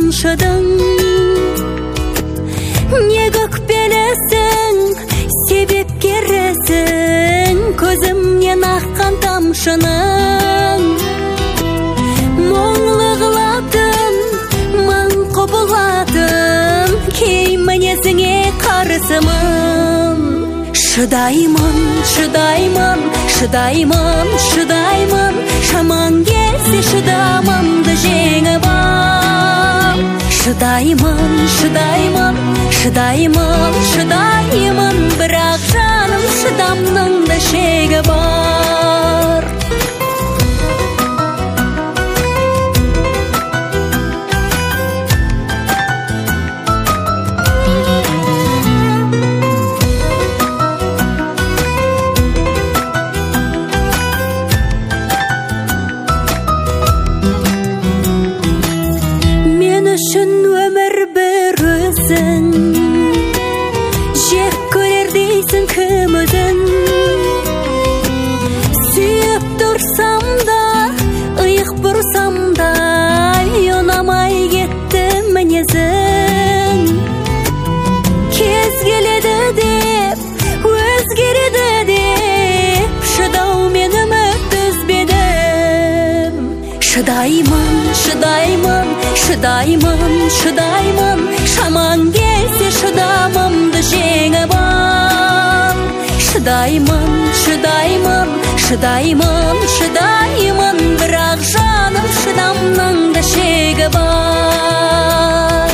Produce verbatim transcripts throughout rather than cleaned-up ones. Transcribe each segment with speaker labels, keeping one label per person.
Speaker 1: қаншыдың не көкпелесің себепкересің көзімнен аққан тамшының мұңлы қылатын мың құбылатын кей мінезіңе қарсымын шыдаймын шыдаймын шыдаймын шыдаймын шаман келсе шыдамымды жеңіп ал шыдаймын шыдаймын шыдаймын шыдаймын бірақ жаным шыдамның да шегі бар үшін өмір бір өзің жек көрер дейсің кім өзін сүйіп тұрсам да иық бұрсам да ұнамай кетті мінезің кез келеді деп өзгереді деп шыдаумен үміт үзбедім шыдаймын шыдаймын шыдаймын шыдаймын шаман келсе шыдамымды жеңіп ал шыдаймын шыдаймын шыдаймын шыдаймын бірақ жаным шыдамның да шегі бар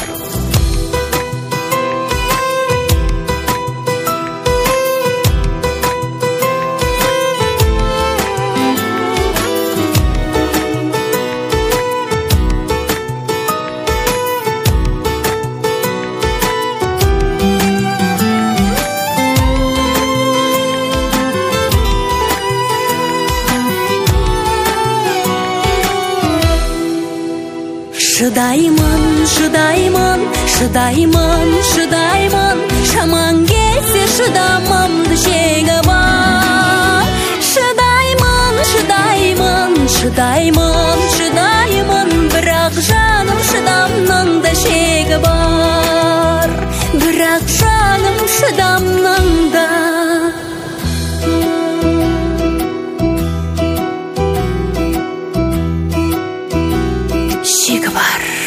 Speaker 1: шыдаймын шыдаймын шыдаймын шыдаймын шаман келсе шыдамымды жеңіп ал шыдаймын шыдаймын шыдаймын шыдаймын бірақ жаным шыдамның да шегі бар бірақ жаным шыдамның да шегі бар